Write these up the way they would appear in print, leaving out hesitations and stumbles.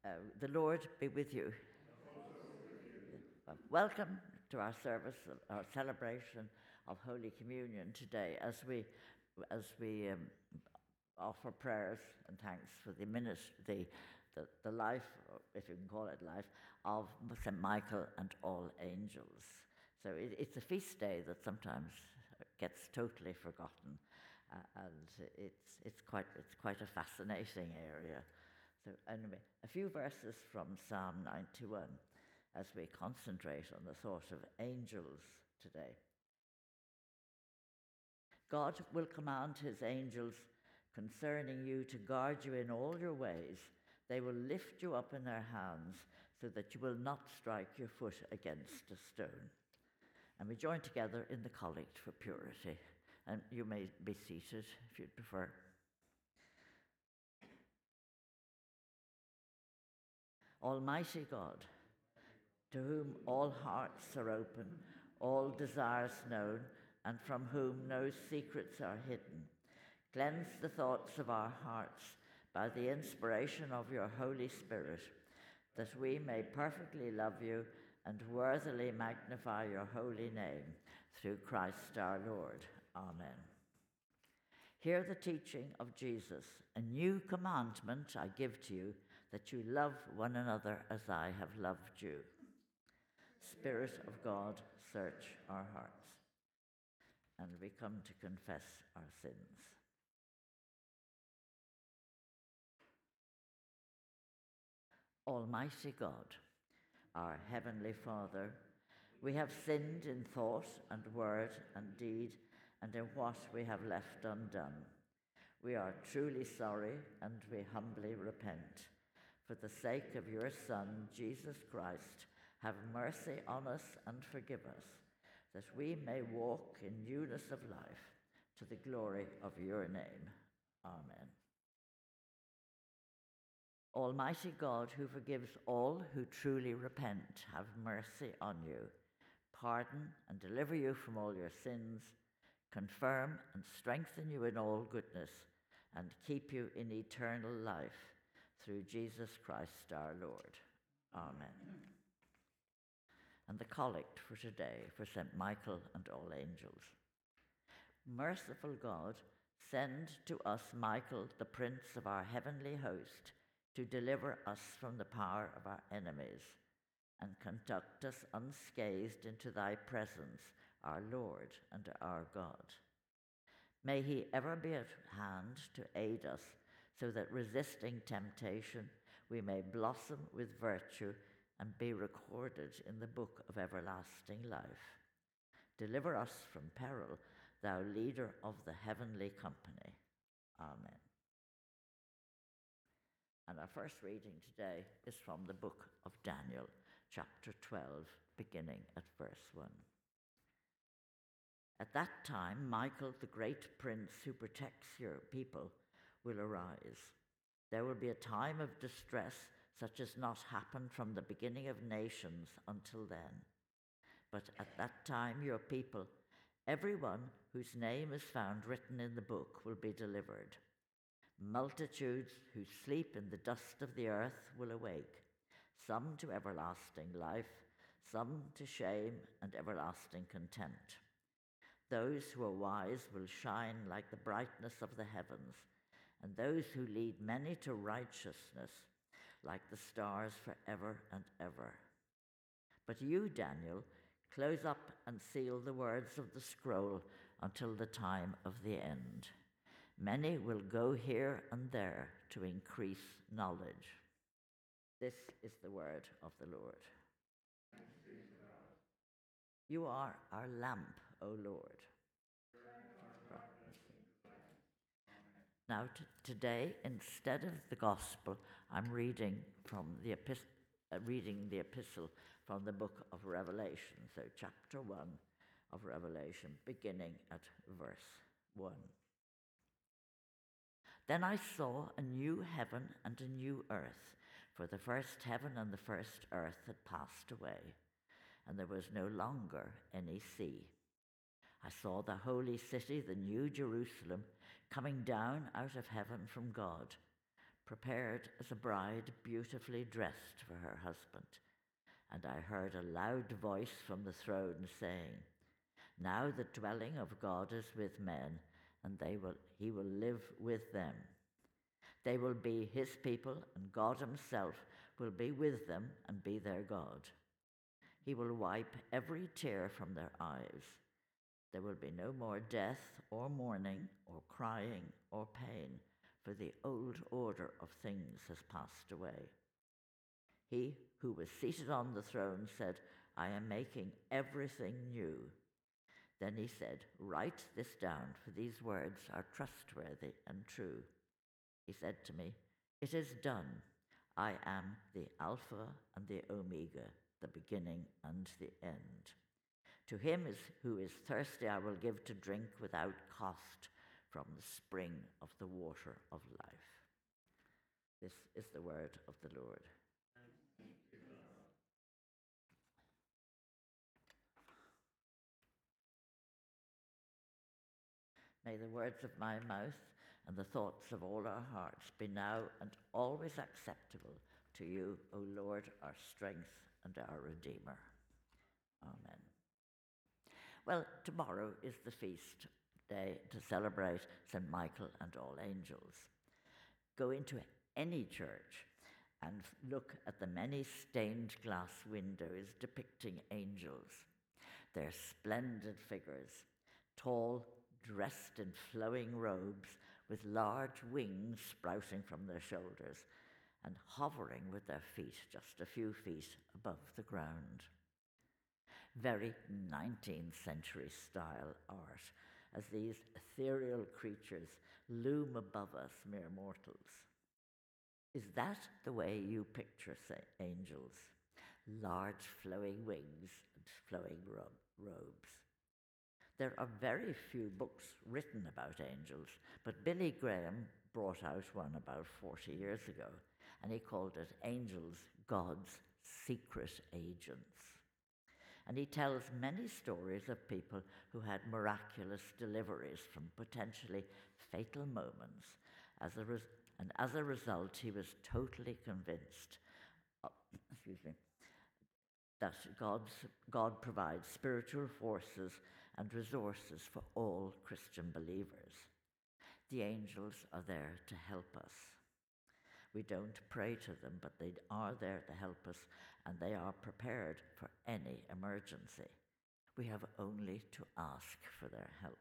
The Lord be with you. Welcome to our service, our celebration of Holy Communion today, as we offer prayers and thanks for the life, if you can call it life, of St. Michael and all angels. So it's a feast day that sometimes gets totally forgotten, and it's quite a fascinating area. So anyway, a few verses from Psalm 91 as we concentrate on the thought of angels today. God will command his angels concerning you to guard you in all your ways. They will lift you up in their hands so that you will not strike your foot against a stone. And we join together in the Collect for Purity. And you may be seated if you'd prefer. Almighty God, to whom all hearts are open, all desires known, and from whom no secrets are hidden, cleanse the thoughts of our hearts by the inspiration of your Holy Spirit, that we may perfectly love you and worthily magnify your holy name, through Christ our Lord. Amen. Hear the teaching of Jesus. A new commandment I give to you, that you love one another as I have loved you. Spirit of God, search our hearts. And we come to confess our sins. Almighty God, our Heavenly Father, we have sinned in thought and word and deed, and in what we have left undone. We are truly sorry, and we humbly repent. For the sake of your Son, Jesus Christ, have mercy on us and forgive us, that we may walk in newness of life, to the glory of your name. Amen. Almighty God, who forgives all who truly repent, have mercy on you, pardon and deliver you from all your sins, confirm and strengthen you in all goodness, and keep you in eternal life, through Jesus Christ our Lord. Amen. And the Collect for today for St. Michael and all angels. Merciful God, send to us Michael, the Prince of our heavenly host, to deliver us from the power of our enemies, and conduct us unscathed into thy presence, our Lord and our God. May he ever be at hand to aid us, so that resisting temptation, we may blossom with virtue and be recorded in the book of everlasting life. Deliver us from peril, thou leader of the heavenly company. Amen. And our first reading today is from the book of Daniel, chapter 12, beginning at verse 1. At that time, Michael, the great prince who protects your people, will arise. There will be a time of distress such as not happened from the beginning of nations until then. But at that time, your people, everyone whose name is found written in the book, will be delivered. Multitudes who sleep in the dust of the earth will awake, some to everlasting life, some to shame and everlasting contempt. Those who are wise will shine like the brightness of the heavens, and those who lead many to righteousness like the stars forever and ever. But you, Daniel, close up and seal the words of the scroll until the time of the end. Many will go here and there to increase knowledge. This is the word of the Lord. You are our lamp, O Lord. Now, today, instead of the Gospel, I'm reading the epistle from the book of Revelation, so chapter 1 of Revelation, beginning at verse 1. Then I saw a new heaven and a new earth, for the first heaven and the first earth had passed away, and there was no longer any sea. I saw the holy city, the new Jerusalem, coming down out of heaven from God, prepared as a bride beautifully dressed for her husband. And I heard a loud voice from the throne saying, "Now the dwelling of God is with men, and he will live with them. They will be his people, and God himself will be with them and be their God. He will wipe every tear from their eyes. There will be no more death or mourning or crying or pain, for the old order of things has passed away." He who was seated on the throne said, "I am making everything new." Then he said, "Write this down, for these words are trustworthy and true." He said to me, "It is done. I am the Alpha and the Omega, the beginning and the end. To him who is thirsty I will give to drink without cost from the spring of the water of life." This is the word of the Lord. May the words of my mouth and the thoughts of all our hearts be now and always acceptable to you, O Lord, our strength and our Redeemer. Amen. Well, tomorrow is the feast day to celebrate St. Michael and all angels. Go into any church and look at the many stained glass windows depicting angels. Their splendid figures, tall, dressed in flowing robes with large wings sprouting from their shoulders and hovering with their feet just a few feet above the ground. Very 19th century style art, as these ethereal creatures loom above us mere mortals. Is that the way you picture, say, angels? Large flowing wings and flowing robes. There are very few books written about angels, but Billy Graham brought out one about 40 years ago, and he called it Angels, God's Secret Agents. And he tells many stories of people who had miraculous deliveries from potentially fatal moments. And as a result, he was totally convinced that God provides spiritual forces and resources for all Christian believers. The angels are there to help us. We don't pray to them, but they are there to help us, and they are prepared for any emergency. We have only to ask for their help.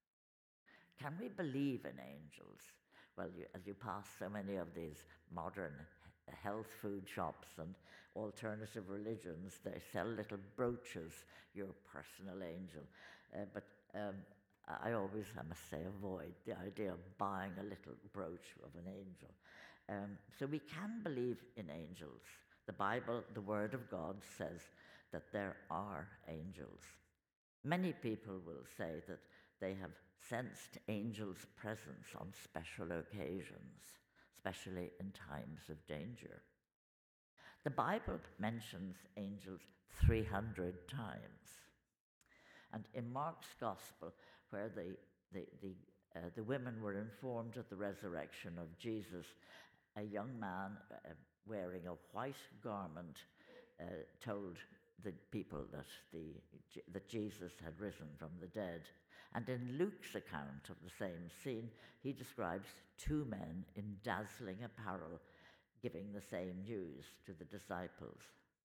Can we believe in angels? Well, as you pass so many of these modern health food shops and alternative religions, they sell little brooches, your personal angel. But I always, I must say, avoid the idea of buying a little brooch of an angel. So we can believe in angels. The Bible, the Word of God, says that there are angels. Many people will say that they have sensed angels' presence on special occasions, especially in times of danger. The Bible mentions angels 300 times. And in Mark's Gospel, where the women were informed of the resurrection of Jesus, a young man wearing a white garment told the people that Jesus had risen from the dead. And in Luke's account of the same scene, he describes two men in dazzling apparel giving the same news to the disciples.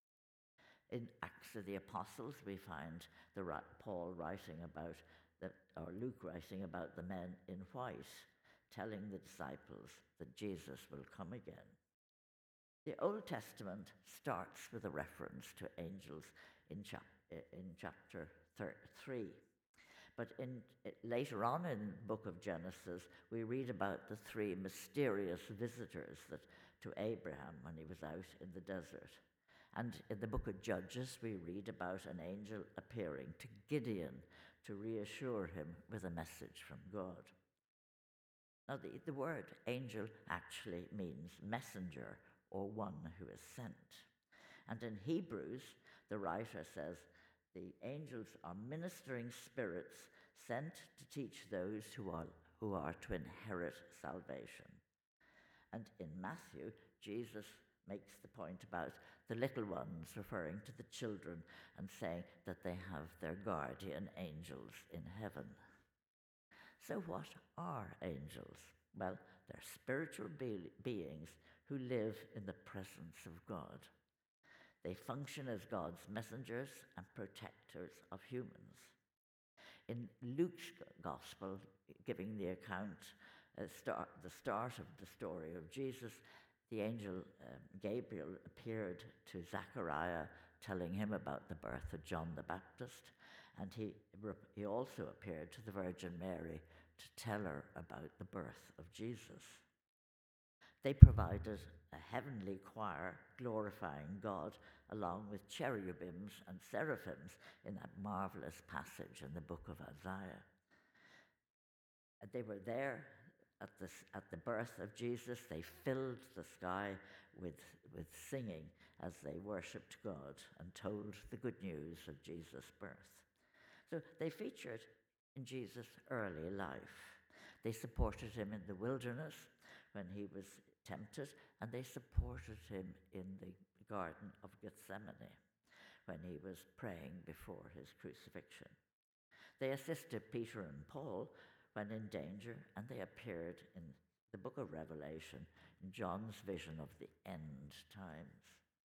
In Acts of the Apostles, we find Paul writing about, or Luke writing about the men in white, telling the disciples that Jesus will come again. The Old Testament starts with a reference to angels in chapter 3. But later on in the book of Genesis, we read about the three mysterious visitors to Abraham when he was out in the desert. And in the book of Judges, we read about an angel appearing to Gideon to reassure him with a message from God. Now, the word angel actually means messenger or one who is sent. And in Hebrews, the writer says, the angels are ministering spirits sent to teach those who are to inherit salvation. And in Matthew, Jesus makes the point about the little ones, referring to the children and saying that they have their guardian angels in heaven. So, what are angels? Well, they're spiritual beings who live in the presence of God. They function as God's messengers and protectors of humans. In Luke's Gospel, giving the account, the start of the story of Jesus, the angel Gabriel appeared to Zechariah, telling him about the birth of John the Baptist, and he also appeared to the Virgin Mary to tell her about the birth of Jesus. They provided a heavenly choir glorifying God, along with cherubims and seraphims in that marvelous passage in the book of Isaiah. They were there at the birth of Jesus. They filled the sky with singing as they worshipped God and told the good news of Jesus' birth. So they featured in Jesus' early life. They supported him in the wilderness when he was tempted, and they supported him in the Garden of Gethsemane when he was praying before his crucifixion. They assisted Peter and Paul when in danger, and they appeared in the book of Revelation in John's vision of the end times.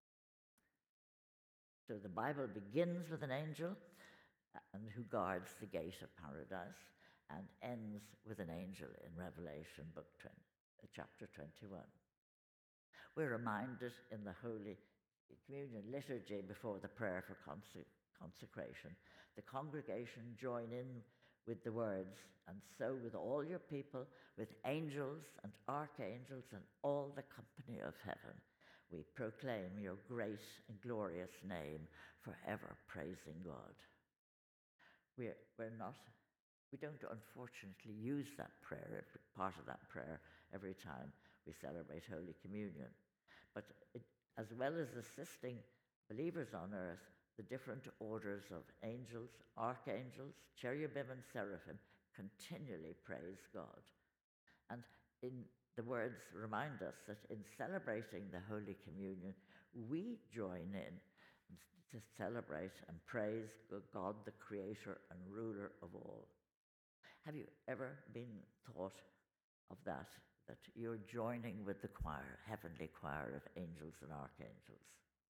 So the Bible begins with an angel and who guards the gate of paradise, and ends with an angel in Revelation chapter 21. We're reminded in the Holy Communion liturgy before the prayer for consecration. The congregation join in with the words, "And so with all your people, with angels and archangels and all the company of heaven, we proclaim your great and glorious name, forever praising God." We don't unfortunately use that prayer, part of that prayer, every time we celebrate Holy Communion. But as well as assisting believers on earth, the different orders of angels, archangels, cherubim and seraphim continually praise God. And the words remind us that in celebrating the Holy Communion, we join in to celebrate and praise God, the creator and ruler of all. Have you ever been thought of that you're joining with the choir, heavenly choir of angels and archangels?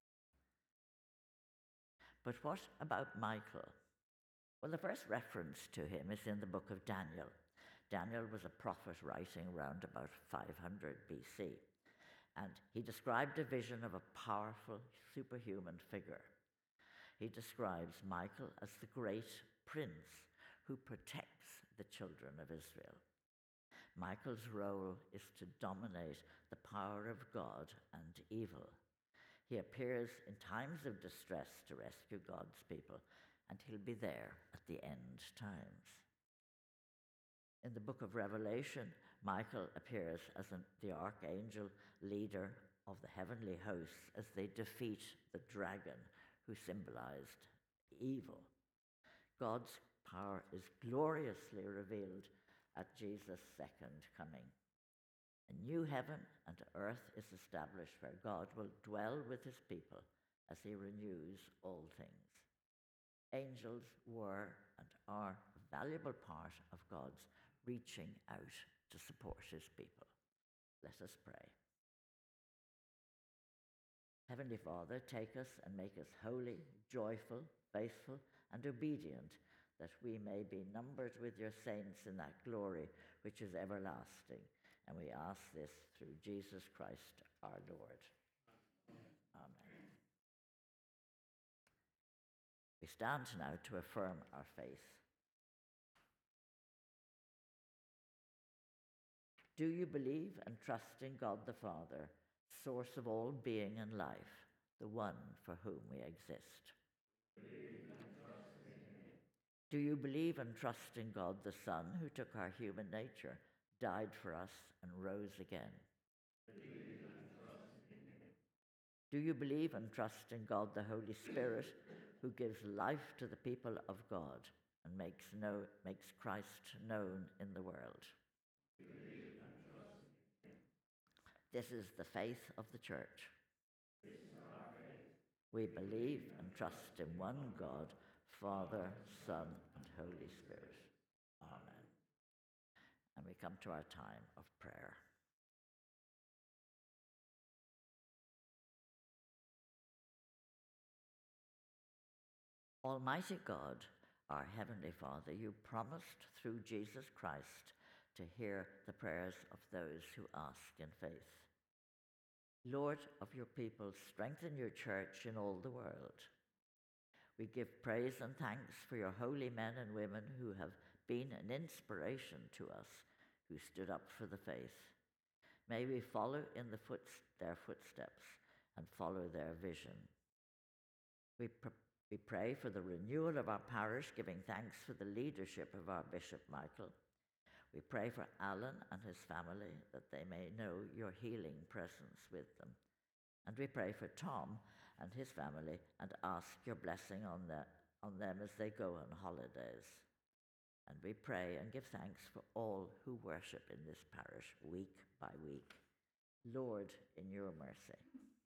But what about Michael? Well, the first reference to him is in the book of Daniel. Daniel was a prophet writing around about 500 BC, and he described a vision of a powerful, superhuman figure. He describes Michael as the great prince who protects the children of Israel. Michael's role is to dominate the power of God and evil. He appears in times of distress to rescue God's people, and he'll be there at the end times. In the book of Revelation, Michael appears as the archangel leader of the heavenly hosts as they defeat the dragon who symbolized evil. God's power is gloriously revealed at Jesus' second coming. A new heaven and earth is established where God will dwell with his people as he renews all things. Angels were and are a valuable part of God's reaching out to support his people. Let us pray. Heavenly Father, take us and make us holy, joyful, faithful, and obedient, that we may be numbered with your saints in that glory which is everlasting. And we ask this through Jesus Christ our Lord. Amen. We stand now to affirm our faith. Do you believe and trust in God the Father, source of all being and life, the one for whom we exist? Do you believe and trust in God the Son, who took our human nature, died for us, and rose again? Do you believe and trust in God the Holy Spirit, who gives life to the people of God and makes Christ known in the world? This is the faith of the Church. We believe and trust in one God, Father, Son, and Holy Spirit. Amen. And we come to our time of prayer. Almighty God, our Heavenly Father, you promised through Jesus Christ to hear the prayers of those who ask in faith. Lord of your people, strengthen your church in all the world. We give praise and thanks for your holy men and women who have been an inspiration to us, who stood up for the faith. May we follow in their footsteps and follow their vision. We pray for the renewal of our parish, giving thanks for the leadership of our Bishop Michael. We pray for Alan and his family, that they may know your healing presence with them. And we pray for Tom and his family and ask your blessing on them as they go on holidays. And we pray and give thanks for all who worship in this parish week by week. Lord, in your mercy.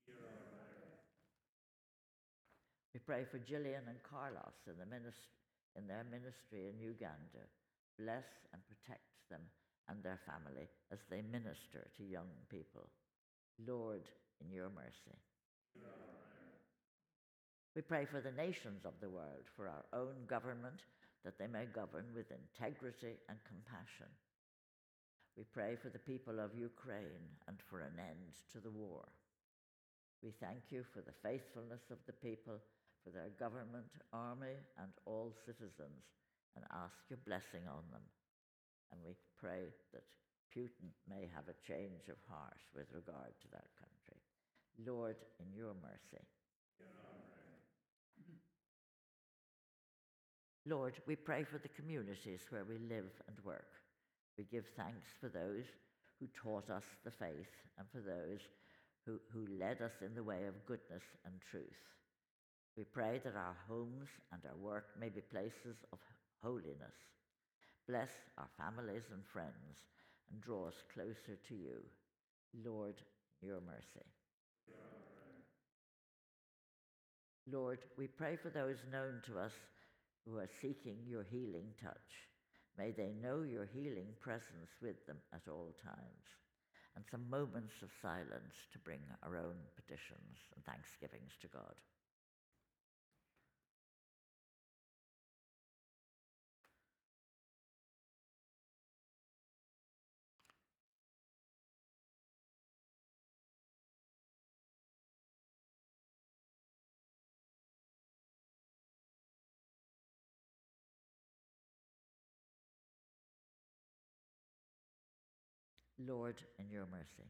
We pray for Gillian and Carlos in their ministry in Uganda. Bless and protect them and their family as they minister to young people. Lord, in your mercy. We pray for the nations of the world, for our own government, that they may govern with integrity and compassion. We pray for the people of Ukraine and for an end to the war. We thank you for the faithfulness of the people, for their government, army, and all citizens, and ask your blessing on them. And we pray that Putin may have a change of heart with regard to that country. Lord, in your mercy. Lord, we pray for the communities where we live and work. We give thanks for those who taught us the faith and for those who led us in the way of goodness and truth. We pray that our homes and our work may be places of holiness. Bless our families and friends and draw us closer to you. Lord, your mercy. Lord, we pray for those known to us who are seeking your healing touch. May they know your healing presence with them at all times. And some moments of silence to bring our own petitions and thanksgivings to God. Lord, in your mercy.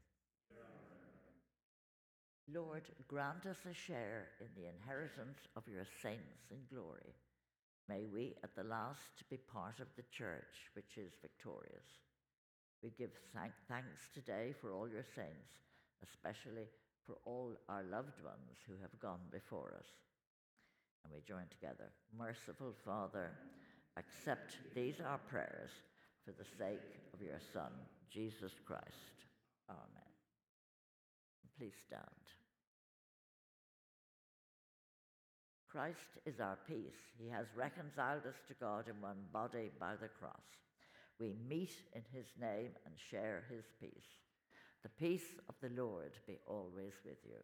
Lord, grant us a share in the inheritance of your saints in glory. May we at the last be part of the church which is victorious. We give thanks today for all your saints, especially for all our loved ones who have gone before us. And we join together. Merciful Father, accept these our prayers for the sake of your Son, Jesus Christ. Amen. Please stand. Christ is our peace. He has reconciled us to God in one body by the cross. We meet in his name and share his peace. The peace of the Lord be always with you.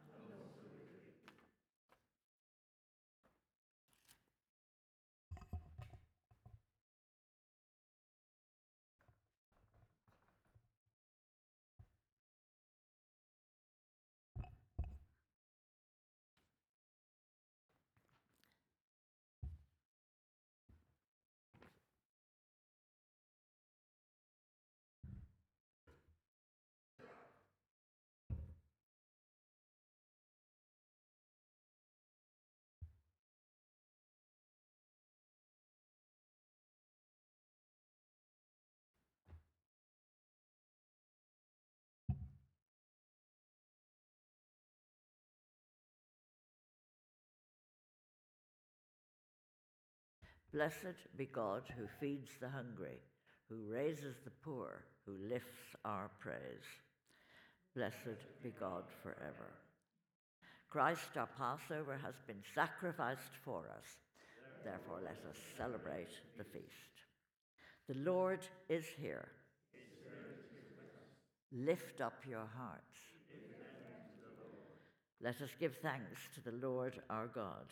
Blessed be God who feeds the hungry, who raises the poor, who lifts our praise. Blessed be God forever. Christ, our Passover, has been sacrificed for us. Therefore, let us celebrate the feast. The Lord is here. Lift up your hearts. Let us give thanks to the Lord our God.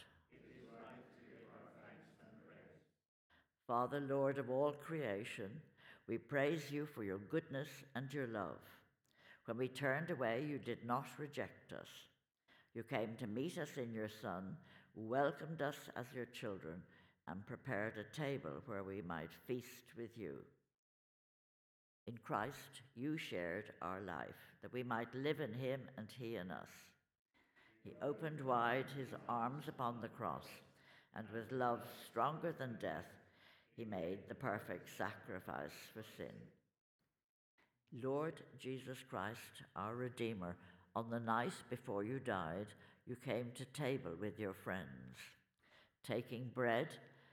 Father, Lord of all creation, we praise you for your goodness and your love. When we turned away, you did not reject us. You came to meet us in your Son, welcomed us as your children, and prepared a table where we might feast with you. In Christ, you shared our life, that we might live in him and he in us. He opened wide his arms upon the cross, and with love stronger than death, he made the perfect sacrifice for sin. Lord Jesus Christ, our Redeemer, on the night before you died, you came to table with your friends. Taking bread,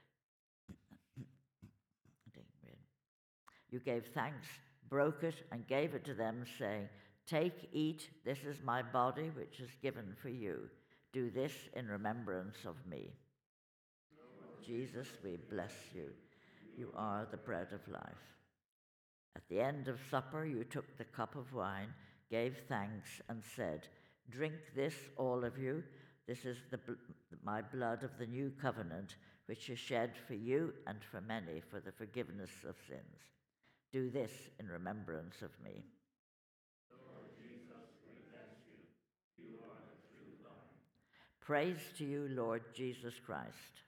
you gave thanks, broke it, and gave it to them, saying, "Take, eat, this is my body, which is given for you. Do this in remembrance of me." Jesus, we bless you. You are the bread of life. At the end of supper, you took the cup of wine, gave thanks, and said, "Drink this, all of you. This is my blood of the new covenant, which is shed for you and for many for the forgiveness of sins. Do this in remembrance of me." Lord Jesus, we bless you. You are the true vine. Praise to you, Lord Jesus Christ.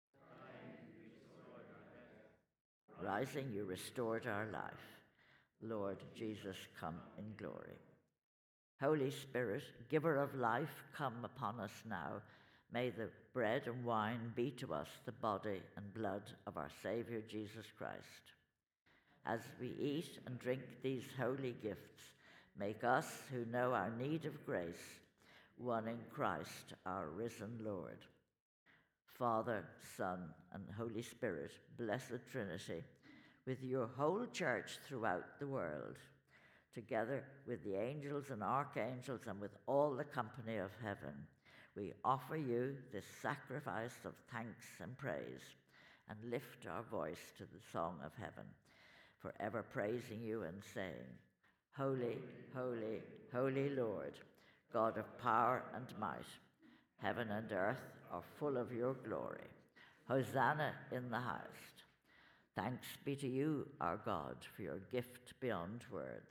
Rising, you restored our life. Lord Jesus, come in glory. Holy Spirit, giver of life, come upon us now. May the bread and wine be to us the body and blood of our Saviour Jesus Christ. As we eat and drink these holy gifts, make us, who know our need of grace, one in Christ, our risen Lord. Father, Son, and Holy Spirit, blessed Trinity, with your whole church throughout the world, together with the angels and archangels and with all the company of heaven, we offer you this sacrifice of thanks and praise and lift our voice to the song of heaven, forever praising you and saying, "Holy, holy, holy Lord, God of power and might, heaven and earth are full of your glory. Hosanna in the highest. Thanks be to you, our God, for your gift beyond words."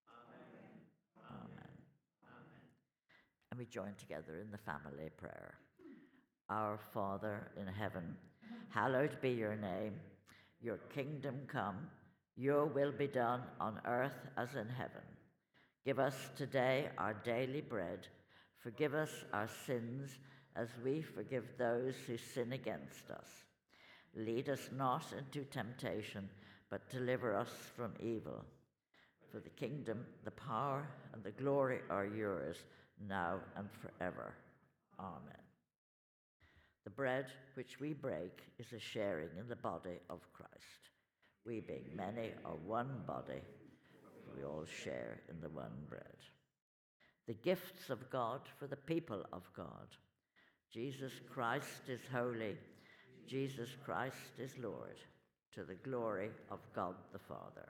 Amen. And we join together in the family prayer. Our Father in heaven, hallowed be your name. Your kingdom come, your will be done on earth as in heaven. Give us today our daily bread. Forgive us our sins as we forgive those who sin against us. Lead us not into temptation, but deliver us from evil. For the kingdom, the power, and the glory are yours, now and forever. Amen. The bread which we break is a sharing in the body of Christ. We, being many, are one body. We all share in the one bread. The gifts of God for the people of God. Jesus Christ is holy. Jesus Christ is Lord, to the glory of God the Father.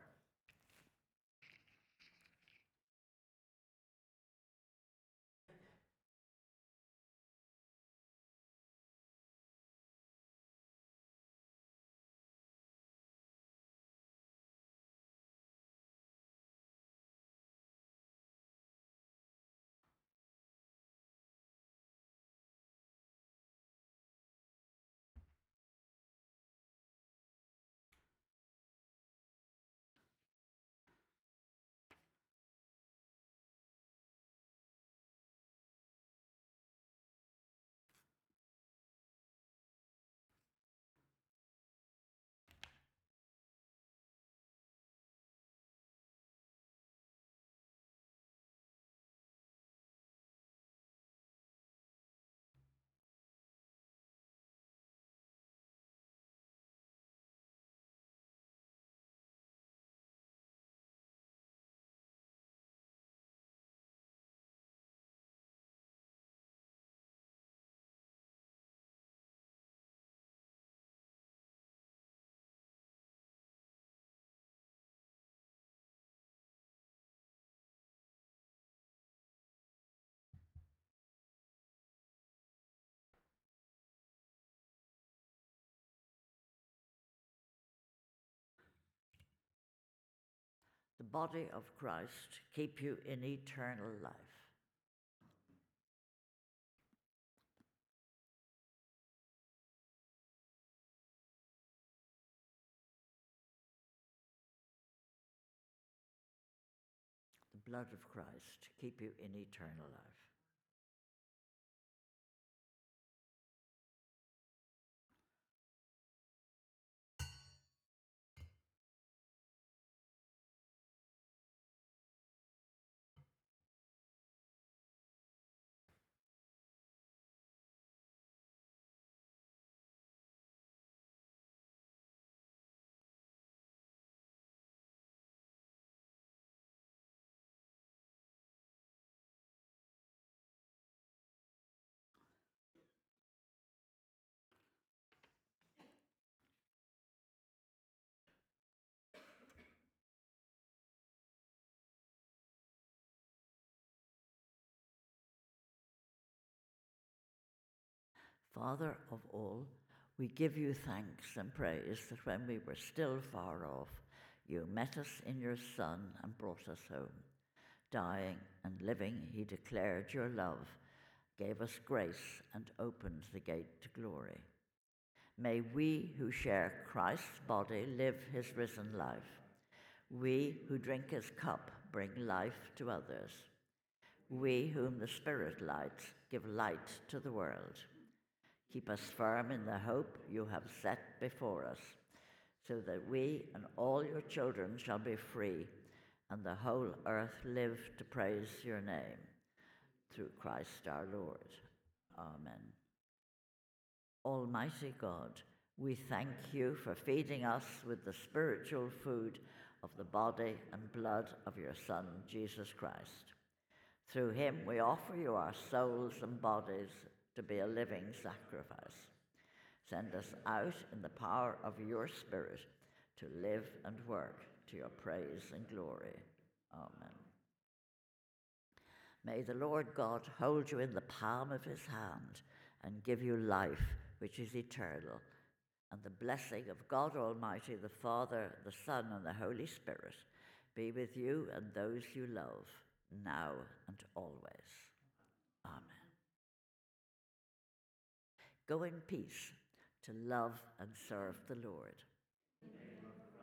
body of Christ keep you in eternal life. The blood of Christ keep you in eternal life. Father of all, we give you thanks and praise that when we were still far off, you met us in your Son and brought us home. Dying and living, he declared your love, gave us grace, and opened the gate to glory. May we who share Christ's body live his risen life. We who drink his cup bring life to others. We whom the Spirit lights give light to the world. Keep us firm in the hope you have set before us, so that we and all your children shall be free, and the whole earth live to praise your name. Through Christ our Lord. Amen. Almighty God, we thank you for feeding us with the spiritual food of the body and blood of your Son, Jesus Christ. Through him we offer you our souls and bodies to be a living sacrifice. Send us out in the power of your Spirit to live and work to your praise and glory. Amen. May the Lord God hold you in the palm of his hand and give you life which is eternal, and the blessing of God Almighty, the Father, the Son, and the Holy Spirit be with you and those you love, now and always. Amen. Go in peace to love and serve the Lord.